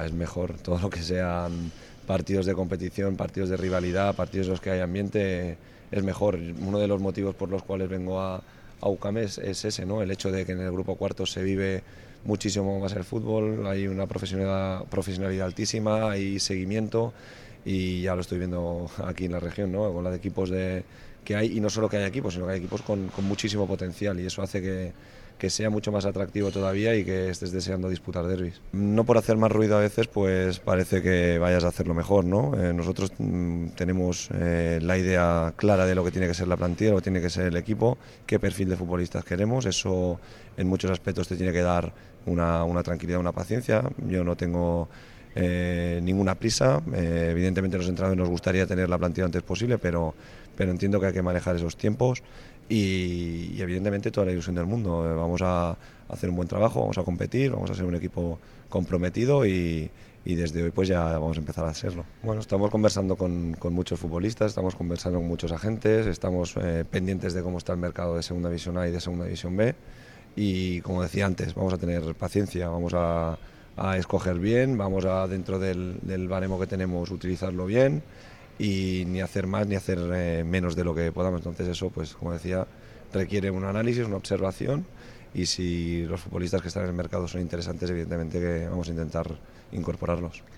es mejor todo lo que sean partidos de competición, partidos de rivalidad, partidos en los que hay ambiente, es mejor. Uno de los motivos por los cuales vengo a UCAM es ese, ¿no? El hecho de que en el grupo cuarto se vive muchísimo más el fútbol, hay una profesionalidad altísima, hay seguimiento y ya lo estoy viendo aquí en la región, ¿no? Con los equipos que hay, y no solo que hay equipos, sino que hay equipos con muchísimo potencial, y eso hace que sea mucho más atractivo todavía y que estés deseando disputar derbis. No por hacer más ruido a veces, pues parece que vayas a hacerlo mejor, ¿no? Nosotros tenemos la idea clara de lo que tiene que ser la plantilla, lo que tiene que ser el equipo, qué perfil de futbolistas queremos. Eso en muchos aspectos te tiene que dar una tranquilidad, una paciencia. Yo no tengo ninguna prisa. Evidentemente los entrenadores nos gustaría tener la plantilla lo antes posible, pero entiendo que hay que manejar esos tiempos y evidentemente toda la ilusión del mundo. Vamos a hacer un buen trabajo, vamos a competir, vamos a ser un equipo comprometido y desde hoy pues ya vamos a empezar a hacerlo. Bueno, estamos conversando con muchos futbolistas, estamos conversando con muchos agentes, estamos pendientes de cómo está el mercado de Segunda División A y de Segunda División B, y como decía antes, vamos a tener paciencia, vamos a escoger bien, vamos a, dentro del baremo que tenemos, utilizarlo bien, y ni hacer más ni hacer menos de lo que podamos. Entonces eso, pues como decía, requiere un análisis, una observación, y si los futbolistas que están en el mercado son interesantes, evidentemente que vamos a intentar incorporarlos.